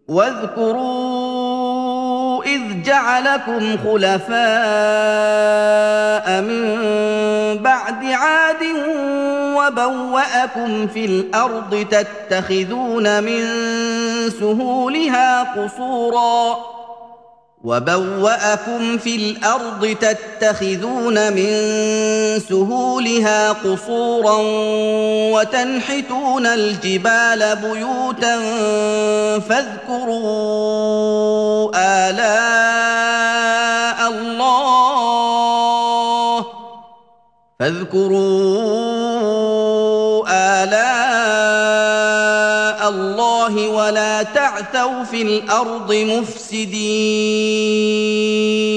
واذكروا إذ جعلكم خلفاء من بعد عاد وبوأكم في الأرض تتخذون من سهولها قصورا وتنحتون الجبال بيوتا فاذكروا آلاء الله ولا تعثوا في الأرض مفسدين